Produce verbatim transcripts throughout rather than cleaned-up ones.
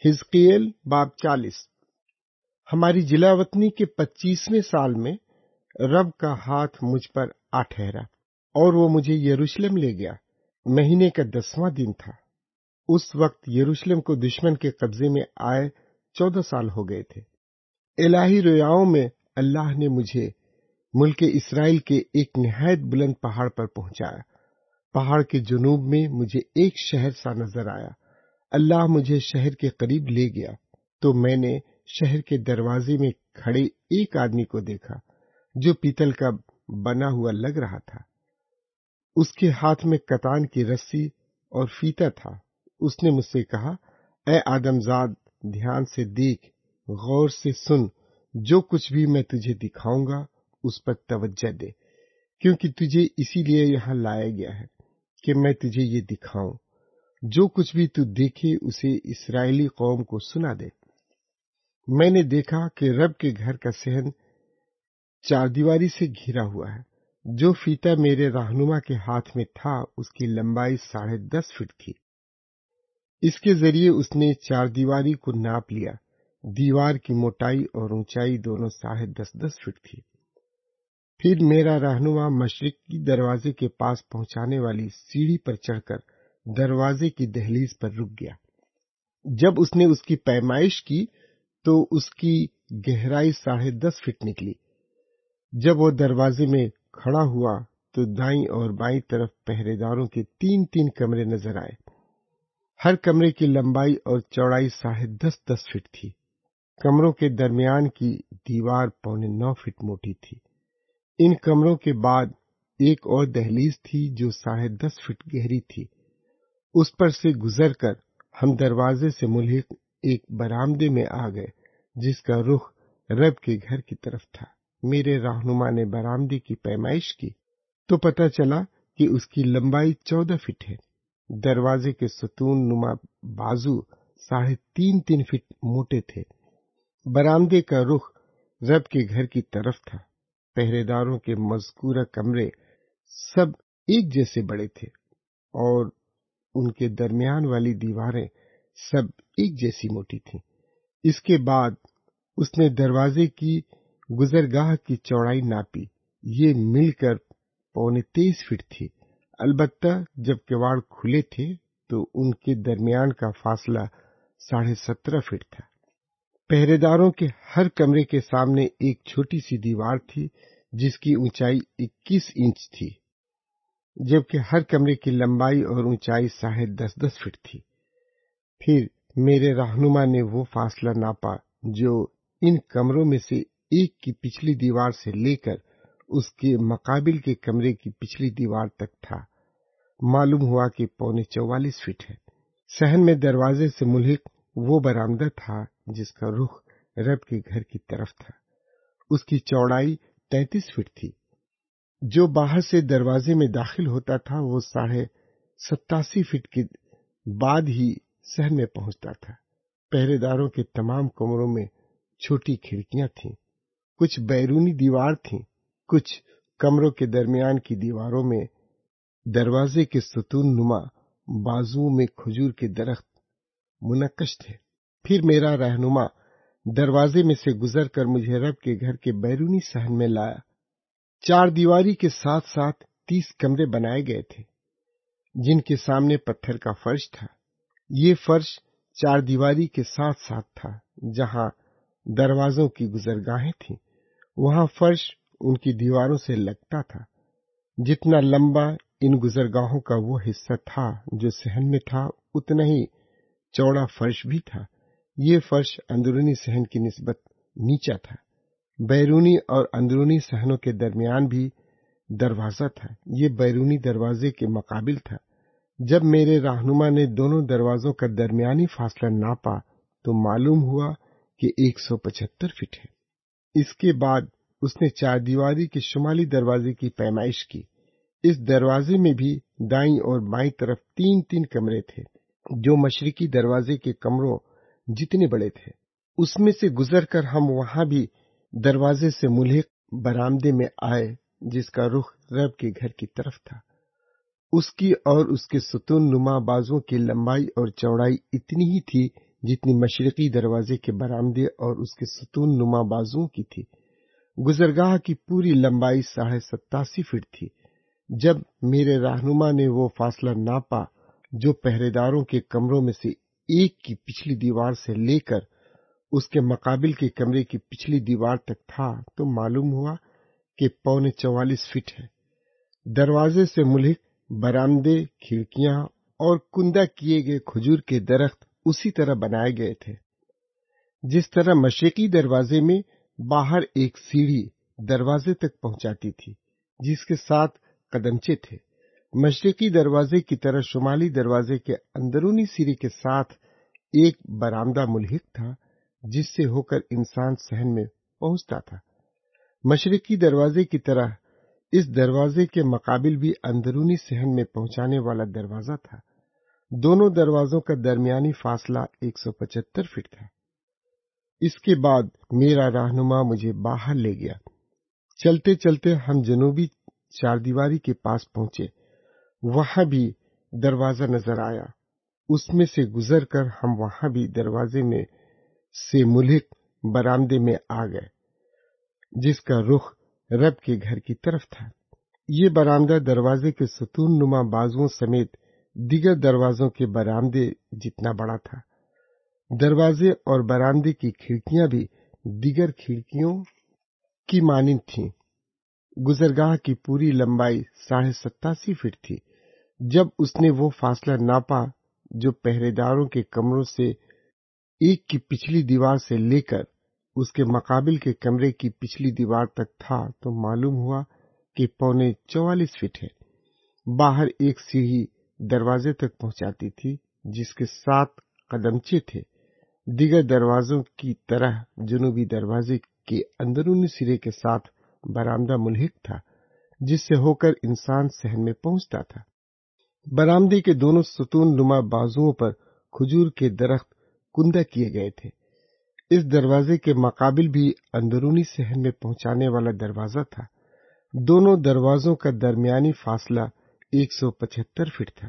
حزقیل باب چالیس۔ ہماری جلاوطنی کے پچیسویں سال میں رب کا ہاتھ مجھ پر آ ٹھہرا اور وہ مجھے یروشلم لے گیا۔ مہینے کا دسواں دن تھا۔ اس وقت یروشلم کو دشمن کے قبضے میں آئے چودہ سال ہو گئے تھے۔ الہی رویاؤں میں اللہ نے مجھے ملک اسرائیل کے ایک نہایت بلند پہاڑ پر پہنچایا۔ پہاڑ کے جنوب میں مجھے ایک شہر سا نظر آیا۔ اللہ مجھے شہر کے قریب لے گیا تو میں نے شہر کے دروازے میں کھڑے ایک آدمی کو دیکھا جو پیتل کا بنا ہوا لگ رہا تھا۔ اس کے ہاتھ میں کتان کی رسی اور فیتا تھا۔ اس نے مجھ سے کہا، اے آدم زاد، دھیان سے دیکھ، غور سے سن، جو کچھ بھی میں تجھے دکھاؤں گا اس پر توجہ دے، کیونکہ تجھے اسی لیے یہاں لایا گیا ہے کہ میں تجھے یہ دکھاؤں۔ جو کچھ بھی تو دیکھے اسے اسرائیلی قوم کو سنا دے۔ میں نے دیکھا کہ رب کے گھر کا صحن چار دیواری سے گھرا ہوا ہے۔ جو فیتا میرے رہنما کے ہاتھ میں تھا اس کی لمبائی ساڑھے دس فٹ تھی۔ اس کے ذریعے اس نے چار دیواری کو ناپ لیا۔ دیوار کی موٹائی اور اونچائی دونوں ساڑھے دس دس فٹ تھی۔ پھر میرا رہنما مشرقی دروازے کے پاس پہنچانے والی سیڑھی پر چڑھ کر دروازے کی دہلیز پر رک گیا۔ جب اس نے اس کی پیمائش کی تو اس کی گہرائی ساڑھے دس فٹ نکلی۔ جب وہ دروازے میں کھڑا ہوا تو دائیں اور بائیں طرف پہرے داروں کے تین تین کمرے نظر آئے۔ ہر کمرے کی لمبائی اور چوڑائی ساڑھے دس دس فٹ تھی۔ کمروں کے درمیان کی دیوار پونے نو فٹ موٹی تھی۔ ان کمروں کے بعد ایک اور دہلیز تھی جو ساڑھے دس فٹ گہری تھی۔ اس پر سے گزر کر ہم دروازے سے ملحق ایک برآمدے میں آ گئے جس کا رخ رب کے گھر کی طرف تھا۔ میرے رہنما نے برآمدے کی پیمائش کی تو پتہ چلا کہ اس کی لمبائی چودہ فٹ ہے۔ دروازے کے ستون نما بازو ساڑھے تین تین فٹ موٹے تھے۔ برآمدے کا رخ رب کے گھر کی طرف تھا۔ پہرے داروں کے مذکورہ کمرے سب ایک جیسے بڑے تھے اور ان کے درمیان والی دیواریں سب ایک جیسی موٹی تھیں۔ اس کے بعد اس نے دروازے کی گزرگاہ کی چوڑائی ناپی۔ یہ مل کر پونے تیئیس فٹ تھی۔ البتہ جب کواڑ کھلے تھے تو ان کے درمیان کا فاصلہ ساڑھے سترہ فٹ تھا۔ پہرے داروں کے ہر کمرے کے سامنے ایک چھوٹی سی دیوار تھی جس کی اونچائی اکیس انچ تھی، جبکہ ہر کمرے کی لمبائی اور اونچائی ساڑھے دس دس فٹ تھی۔ پھر میرے رہنما نے وہ فاصلہ ناپا جو ان کمروں میں سے ایک کی پچھلی دیوار سے لے کر اس کے مقابل کے کمرے کی پچھلی دیوار تک تھا۔ معلوم ہوا کہ پونے چوالیس فٹ ہے۔ صحن میں دروازے سے ملحق وہ برآمدہ تھا جس کا رخ رب کے گھر کی طرف تھا۔ اس کی چوڑائی تینتیس فٹ تھی۔ جو باہر سے دروازے میں داخل ہوتا تھا وہ ساڑھے ستاسی فٹ کے بعد ہی صحن میں پہنچتا تھا۔ پہرے داروں کے تمام کمروں میں چھوٹی کھڑکیاں تھیں۔ کچھ بیرونی دیوار تھیں۔ کچھ کمروں کے درمیان کی دیواروں میں دروازے کے ستون نما بازو میں کھجور کے درخت منقش تھے۔ پھر میرا رہنما دروازے میں سے گزر کر مجھے رب کے گھر کے بیرونی صحن میں لایا۔ چار دیواری کے ساتھ ساتھ تیس کمرے بنائے گئے تھے جن کے سامنے پتھر کا فرش تھا۔ یہ فرش چار دیواری کے ساتھ ساتھ تھا۔ جہاں دروازوں کی گزرگاہیں تھیں وہاں فرش ان کی دیواروں سے لگتا تھا۔ جتنا لمبا ان گزرگاہوں کا وہ حصہ تھا جو صحن میں تھا اتنا ہی چوڑا فرش بھی تھا۔ یہ فرش اندرونی صحن کی نسبت نیچا تھا۔ بیرونی اور اندرونی صحنوں کے درمیان بھی دروازہ تھا۔ یہ بیرونی دروازے کے مقابل تھا۔ جب میرے رہنما نے دونوں دروازوں کا درمیانی فاصلہ ناپا تو معلوم ہوا کہ ایک سو پچہتر فٹ ہے۔ اس کے بعد اس نے چار دیواری کے شمالی دروازے کی پیمائش کی۔ اس دروازے میں بھی دائیں اور بائیں طرف تین تین کمرے تھے جو مشرقی دروازے کے کمروں جتنے بڑے تھے۔ اس میں سے گزر کر ہم وہاں بھی دروازے سے ملحق برآمدے میں آئے جس کا رخ رب کے گھر کی طرف تھا۔ اس کی اور اس کے ستون نما بازوں کی لمبائی اور چوڑائی اتنی ہی تھی जितनी मशरकी दरवाजे के बरामदे और उसके स्तून नुमा बाजुओं की थी। गुजरगाह की पूरी लंबाई साढ़े सत्तासी फीट थी। जब मेरे रहनुमा ने वो फासला नापा जो पहरेदारों के कमरों में से एक की पिछली दीवार से लेकर उसके मकाबिल के कमरे की पिछली दीवार तक था, तो मालूम हुआ कि पौने चौवालीस फीट है। दरवाजे से मुल्हिक बरामदे, खिड़कियां और कुंदा किए गए खजूर के दरख्त उसी तरह बनाए गए थे जिस तरह मशरकी दरवाजे में बाहर एक सीढ़ी दरवाजे तक पहुंचाती थी जिसके साथ कदमचे थे। मशरकी दरवाजे की तरह शुमाली दरवाजे के अंदरूनी सिरे के साथ एक बरामदा मुल्हिक था जिससे होकर इंसान सहन में पहुंचता था। मशरकी दरवाजे की तरह इस दरवाजे के मकाबिल भी अंदरूनी सहन में पहुंचाने वाला दरवाजा था। दोनों दरवाजों का दरमियानी फासला एक सौ पचहत्तर फीट था। इसके बाद मेरा रहनुमा मुझे बाहर ले गया। चलते चलते हम जनूबी चारदीवारी के पास पहुंचे। वहां भी दरवाजा नजर आया। उसमें से गुजरकर हम वहां भी दरवाजे में से मुल्हिक बरामदे में आ गए जिसका रुख रब के घर की तरफ था। ये बरामदा दरवाजे के सतून नुमा बाजुओं समेत दिगर दरवाजों के बरामदे जितना बड़ा था। दरवाजे और बरामदे की खिड़कियां भी दिगर खिड़कियों की मानिंद थीं। गुजरगाह की पूरी लंबाई साढ़े सत्तासी फीट थी। जब उसने वो फासला नापा जो पहरेदारों के कमरों से एक की पिछली दीवार से लेकर उसके मकाबिल के कमरे की पिछली दीवार तक था, तो मालूम हुआ कि पौने चौवालीस फीट है। बाहर एक सीढ़ी दरवाजे तक पहुंचाती थी जिसके सात कदमचे थे। दिगर दरवाजों की तरह जनूबी दरवाजे के अंदरूनी सिरे के साथ बरामदा मुल्हिक था जिससे होकर इंसान सहन में पहुंचता था। बरामदे के दोनों सतून नुमा बाजुओं पर खजूर के दरख्त कुंदा किए गए थे। इस दरवाजे के मकाबिल भी अंदरूनी सहन में पहुंचाने वाला दरवाजा था। दोनों दरवाजों का दरमियानी फासला एक सौ पचहत्तर फीट था।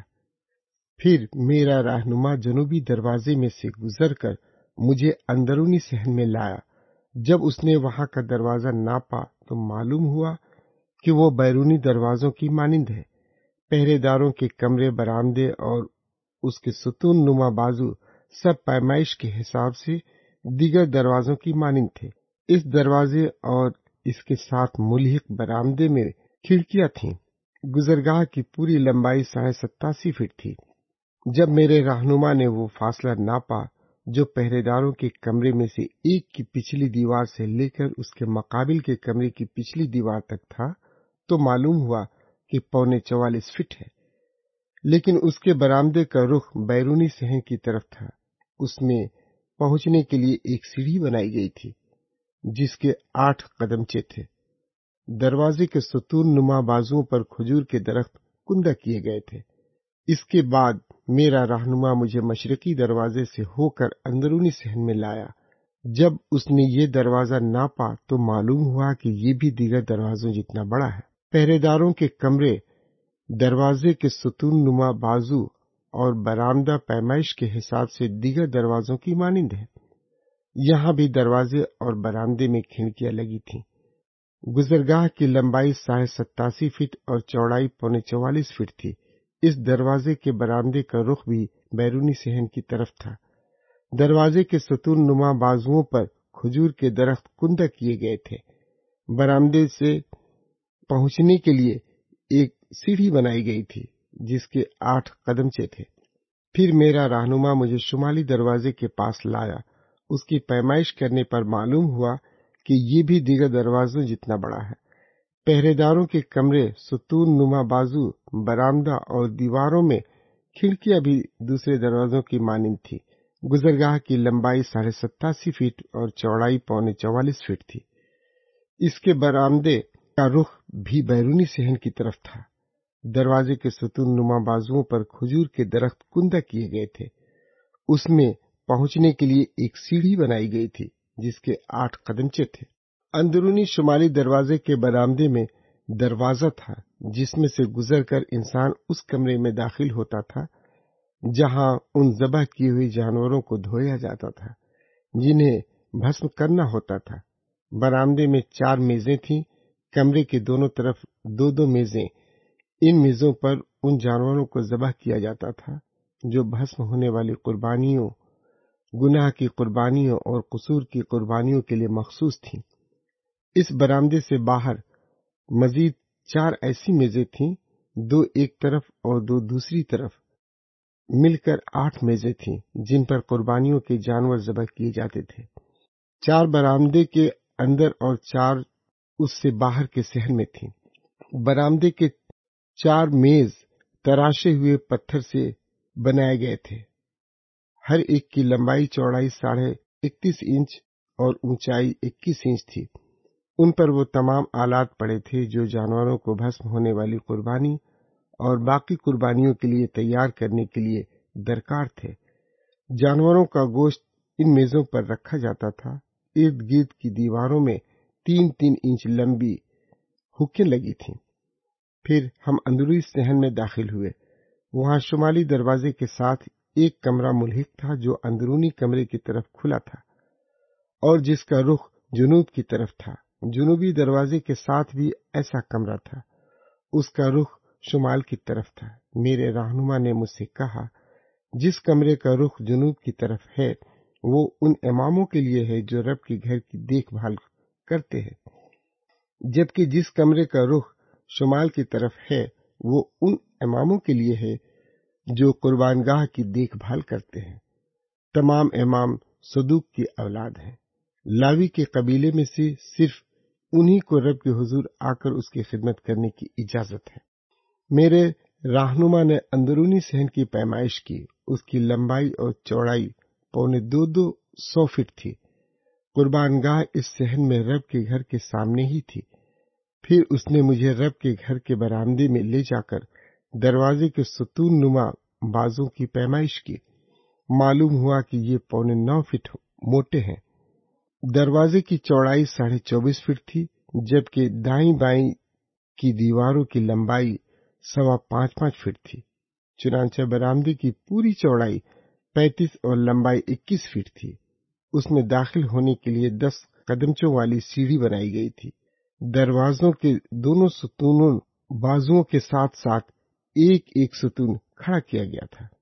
फिर मेरा रहनुमा जनूबी दरवाजे में से गुजरकर मुझे अंदरूनी सहन में लाया। जब उसने वहां का दरवाजा नापा तो मालूम हुआ कि वो बैरूनी दरवाजों की मानिंद है। पहरेदारों के कमरे, बरामदे और उसके सतून नुमा बाजू सब पैमाइश के हिसाब से दिगर दरवाजों की मानिंद थे। इस दरवाजे और इसके साथ मुल्हिक बरामदे में खिड़कियां थीं। गुजरगाह की पूरी लंबाई साढ़े सत्तासी फीट थी। जब मेरे रहनुमा ने वो फासला नापा जो पहरेदारों के कमरे में से एक की पिछली दीवार से लेकर उसके मकाबिल के कमरे की पिछली दीवार तक था, तो मालूम हुआ कि पौने चौवालीस फीट है। लेकिन उसके बरामदे का रुख बैरूनी सहन की तरफ था। उसमें पहुंचने के लिए एक सीढ़ी बनाई गई थी जिसके आठ कदमचे थे। दरवाजे के सतून नुमा बाजुओं पर खजूर के दरख्त कुंदा किए गए थे। इसके बाद मेरा रहनुमा मुझे मशरकी दरवाजे से होकर अंदरूनी सहन में लाया। जब उसने ये दरवाजा नापा तो मालूम हुआ कि ये भी दीगर दरवाजों जितना बड़ा है। पहरेदारों के कमरे, दरवाजे के सतून नुमा बाजू और बरामदा पैमाइश के हिसाब से दीगर दरवाजों की मानिंद है। यहाँ भी दरवाजे और बरामदे में खिड़कियां लगी थीं। गुजरगाह की लंबाई साढ़े सत्तासी फीट और चौड़ाई पौने चौवालीस फीट थी। इस दरवाजे के बरामदे का रुख भी बैरूनी सहन की तरफ था। दरवाजे के सतून नुमा बाजुओं पर खजूर के दरख्त कुंदा किए गए थे। बरामदे से पहुंचने के लिए एक सीढ़ी बनाई गई थी जिसके आठ कदमचे थे। फिर मेरा रहनुमा मुझे शुमाली दरवाजे के पास लाया। उसकी पैमाइश करने पर मालूम हुआ कि ये भी दीगर दरवाजों जितना बड़ा है। पहरेदारों के कमरे, सतून नुमा बाजू, बरामदा और दीवारों में खिड़कियां भी दूसरे दरवाजों की मानिंद थी। गुजरगाह की लंबाई साढ़े सत्तासी फीट और चौड़ाई पौने चौवालीस फीट थी। इसके बरामदे का रुख भी बैरूनी सहन की तरफ था। दरवाजे के सतून नुमा बाजुओं पर खजूर के दरख्त कुंदा किए गए थे। उसमें पहुंचने के लिए एक सीढ़ी बनाई गई थी जिसके आठ कदमचे थे। अंदरूनी शुमाली दरवाजे के बरामदे में दरवाजा था जिसमें से गुजरकर इंसान उस कमरे में दाखिल होता था جہاں ان ذبح کیے ہوئے جانوروں کو دھویا جاتا تھا جنہیں بھسم کرنا ہوتا تھا۔ برآمدے میں چار میزیں تھیں، کمرے کے دونوں طرف دو دو میزیں۔ ان میزوں پر ان جانوروں کو ذبح کیا جاتا تھا جو بھسم ہونے والی قربانیوں، گناہ کی قربانیوں اور قصور کی قربانیوں کے لیے مخصوص تھیں۔ اس برآمدے سے باہر مزید چار ایسی میزیں تھیں، دو ایک طرف اور دو دوسری طرف، مل کر آٹھ میزیں تھیں جن پر قربانیوں کے جانور ذبح کیے جاتے تھے۔ چار برآمدے کے اندر اور چار اس سے باہر کے صحن میں تھیں۔ برآمدے کے چار میز تراشے ہوئے پتھر سے بنائے گئے تھے، ہر ایک کی لمبائی چوڑائی ساڑھے اکتیس انچ اور اونچائی اکیس انچ تھی۔ ان پر وہ تمام آلات پڑے تھے جو جانوروں کو بھسم ہونے والی قربانی اور باقی قربانیوں کے لیے تیار کرنے کے لیے درکار تھے۔ جانوروں کا گوشت ان میزوں پر رکھا جاتا تھا۔ ارد گرد کی دیواروں میں تین تین انچ لمبی ہکیں لگی تھیں۔ پھر ہم اندرونی صحن میں داخل ہوئے۔ وہاں شمالی دروازے کے ساتھ ایک کمرہ ملحق تھا جو اندرونی کمرے کی طرف کھلا تھا اور جس کا رخ جنوب کی طرف تھا۔ جنوبی دروازے کے ساتھ بھی ایسا کمرہ تھا، اس کا رخ شمال کی طرف تھا۔ میرے رہنما نے مجھ سے کہا، جس کمرے کا رخ جنوب کی طرف ہے وہ ان اماموں کے لیے ہے جو رب کے گھر کی دیکھ بھال کرتے ہیں، جبکہ جس کمرے کا رخ شمال کی طرف ہے وہ ان اماموں کے لیے ہے جو قربان گاہ کی دیکھ بھال کرتے ہیں۔ تمام امام صدوق کی اولاد ہیں۔ لاوی کے قبیلے میں سے صرف انہی کو رب کے حضور آ کر اس کی خدمت کرنے کی اجازت ہے۔ میرے رہنما نے اندرونی صحن کی پیمائش کی۔ اس کی لمبائی اور چوڑائی پونے دو دو سو فٹ تھی۔ قربان گاہ اس صحن میں رب کے گھر کے سامنے ہی تھی۔ پھر اس نے مجھے رب کے گھر کے برآمدے میں لے جا کر دروازے کے ستون نما بازوں کی پیمائش کی۔ معلوم ہوا کہ یہ پونے نو فٹ موٹے ہیں۔ دروازے کی چوڑائی ساڑھے چوبیس فٹ تھی، جبکہ دائیں بائیں کی دیواروں کی لمبائی سوا پانچ پانچ فٹ تھی۔ چنانچہ برآمدے کی پوری چوڑائی پینتیس اور لمبائی اکیس فٹ تھی۔ اس میں داخل ہونے کے لیے دس قدمچوں والی سیڑھی بنائی گئی تھی۔ دروازوں کے دونوں ستونوں بازوؤں کے ساتھ ساتھ ایک ایک ستون کھڑا کیا گیا تھا۔